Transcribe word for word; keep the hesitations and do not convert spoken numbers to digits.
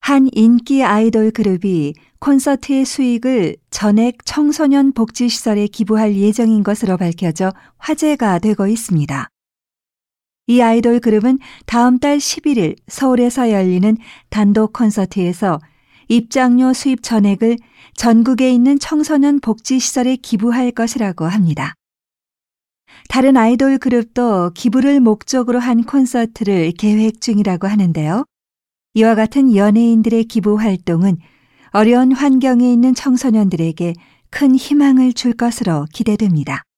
한 인기 아이돌 그룹이 콘서트의 수익을 전액 청소년 복지시설에 기부할 예정인 것으로 밝혀져 화제가 되고 있습니다. 이 아이돌 그룹은 다음 달 십일 일 서울에서 열리는 단독 콘서트에서 입장료 수입 전액을 전국에 있는 청소년 복지시설에 기부할 것이라고 합니다. 다른 아이돌 그룹도 기부를 목적으로 한 콘서트를 계획 중이라고 하는데요. 이와 같은 연예인들의 기부 활동은 어려운 환경에 있는 청소년들에게 큰 희망을 줄 것으로 기대됩니다.